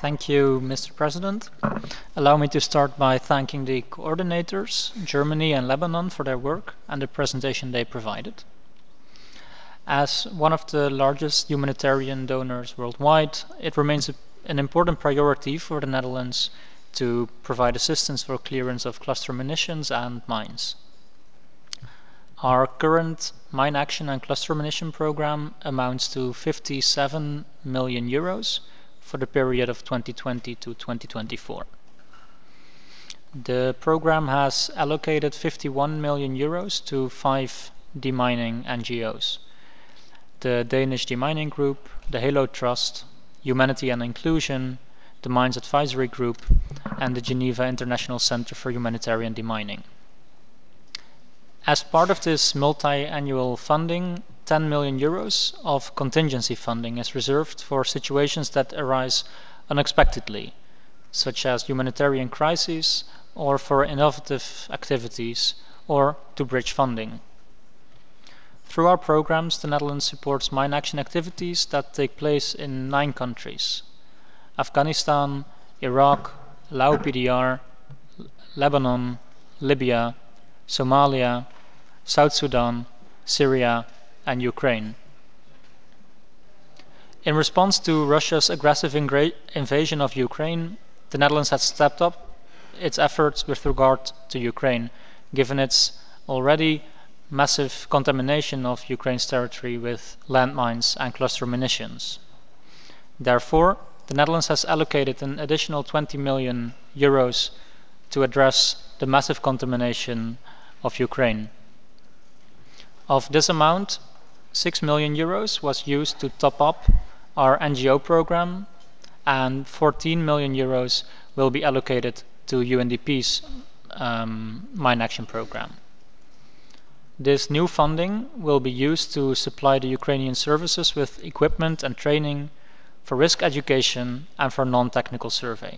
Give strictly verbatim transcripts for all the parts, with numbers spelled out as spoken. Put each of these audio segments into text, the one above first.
Thank you, Mister President. Allow me to start by thanking the coordinators, Germany and Lebanon, for their work and the presentation they provided. As one of the largest humanitarian donors worldwide, it remains a, an important priority for the Netherlands to provide assistance for clearance of cluster munitions and mines. Our current mine action and cluster munition program amounts to fifty-seven million euros for the period of twenty twenty to twenty twenty-four. The program has allocated fifty-one million euros to five demining N G Os: the Danish Demining Group, the Halo Trust, Humanity and Inclusion, the Mines Advisory Group, and the Geneva International Center for Humanitarian Demining. As part of this multi-annual funding, ten million euros of contingency funding is reserved for situations that arise unexpectedly, such as humanitarian crises or for innovative activities or to bridge funding. Through our programs, the Netherlands supports mine action activities that take place in nine countries: Afghanistan, Iraq, Lao P D R, Lebanon, Libya, Somalia, South Sudan, Syria, and Ukraine. In response to Russia's aggressive invasion of Ukraine, the Netherlands has stepped up its efforts with regard to Ukraine, given its already massive contamination of Ukraine's territory with landmines and cluster munitions. Therefore, the Netherlands has allocated an additional twenty million euros to address the massive contamination of Ukraine. Of this amount, six million euros was used to top up our N G O program, and fourteen million euros will be allocated to U N D P's um, mine action program. This new funding will be used to supply the Ukrainian services with equipment and training, for risk education, and for non-technical survey.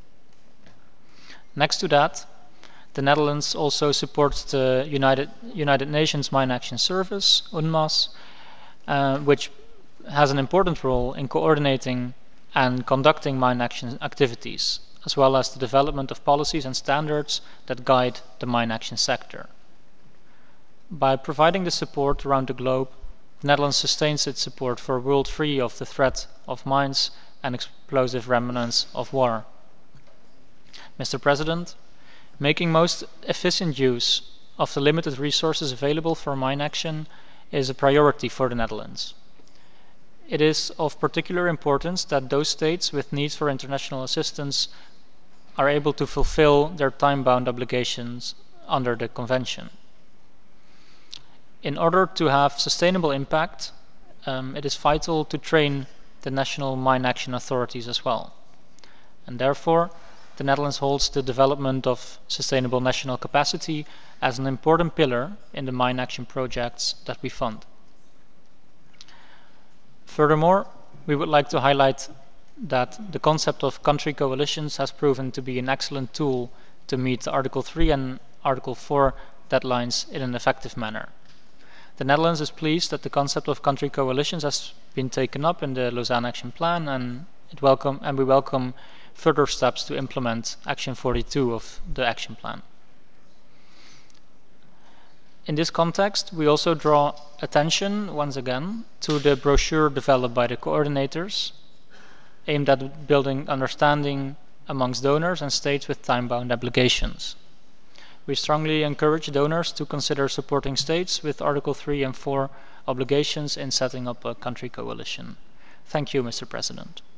Next to that, the Netherlands also supports the United, United Nations Mine Action Service, UNMAS, uh, which has an important role in coordinating and conducting mine action activities, as well as the development of policies and standards that guide the mine action sector. By providing the support around the globe, the Netherlands sustains its support for a world free of the threat of mines and explosive remnants of war. Mister President, making most efficient use of the limited resources available for mine action is a priority for the Netherlands. It is of particular importance that those states with needs for international assistance are able to fulfill their time-bound obligations under the Convention. In order to have sustainable impact, um, it is vital to train the national mine action authorities as well. And therefore, the Netherlands holds the development of sustainable national capacity as an important pillar in the mine action projects that we fund. Furthermore, we would like to highlight that the concept of country coalitions has proven to be an excellent tool to meet Article three and Article four deadlines in an effective manner. The Netherlands is pleased that the concept of country coalitions has been taken up in the Lausanne Action Plan, and, it welcome, and we welcome further steps to implement Action forty-two of the Action Plan. In this context, we also draw attention, once again, to the brochure developed by the coordinators, aimed at building understanding amongst donors and states with time-bound obligations. We strongly encourage donors to consider supporting states with Article three and four obligations in setting up a country coalition. Thank you, Mister President.